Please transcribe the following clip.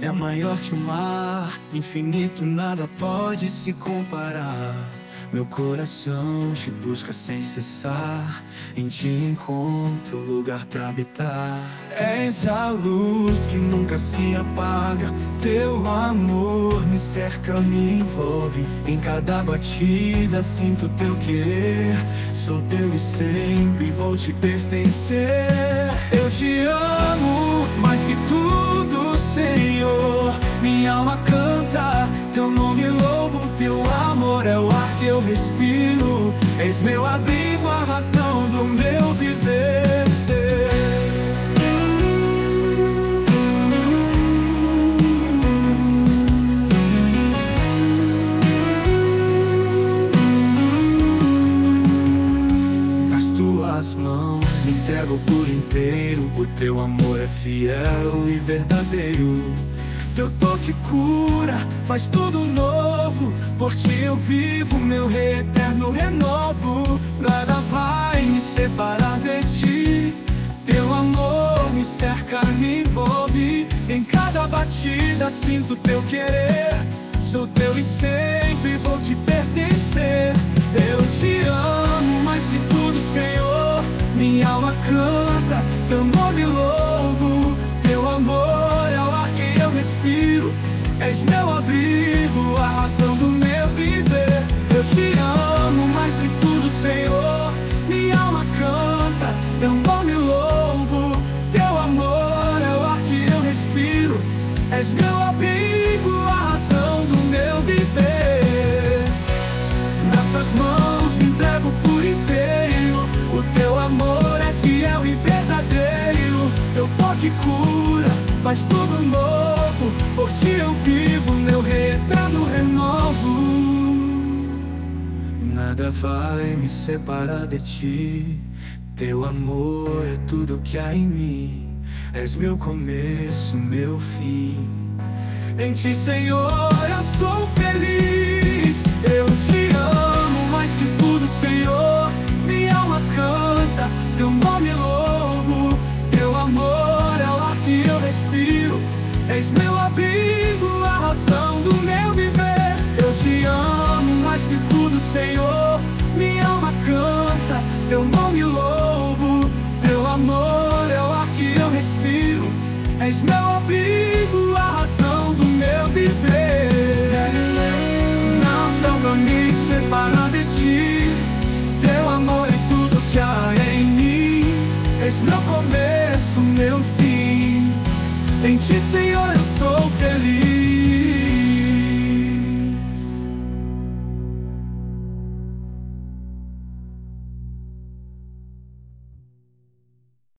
é maior que o mar, infinito, nada pode se comparar. Meu coração te busca sem cessar, em ti encontro lugar pra habitar. És a luz que nunca se apaga, teu amor me cerca, me envolve. Em cada batida sinto teu querer, sou teu e sempre vou te pertencer. Eu te amo mais que tudo, Senhor. Minha alma canta, teu nome louvo, teu amor é o ar que eu respiro. És meu abrigo, a razão do meu viver. Nas tuas mãos me entrego por inteiro, o teu amor é fiel e verdadeiro. Teu toque cura, faz tudo novo. Por ti eu vivo, meu rei eterno renovo. Nada vai me separar de ti. Teu amor me cerca, me envolve. Em cada batida sinto teu querer. Sou teu e sempre vou te pertencer. Eu te amo mais que tudo, Senhor. Minha alma canta, teu nome louvo. Teu amor é o ar que eu respiro. És meu abrigo, a razão do meu viver. Eu te amo mais que tudo, Senhor. Minha alma canta, teu nome louvo. Teu amor é o ar que eu respiro. És meu abrigo, a razão do meu viver. Nas tuas mãos me entrego por inteiro. O teu amor é fiel e verdadeiro. Teu toque cura, faz tudo novo. Por ti eu vivo, meu rei eterno renovo. Nada vai me separar de ti. Teu amor é tudo que há em mim. És meu começo, meu fim. Em ti, Senhor, eu sou feliz. Eu te amo mais que tudo, Senhor. Minha alma canta, teu nome louvo. Teu amor é o ar que eu respiro. És meu abrigo, a razão do meu viver. Eu te amo mais que tudo, Senhor. Minha alma canta, teu nome louvo. Teu amor é o ar que eu respiro. És meu abrigo, a razão do meu viver. Não estou pra me separar de ti. Teu amor é tudo que há em mim. És meu começo, meu fim. Em ti, Senhor,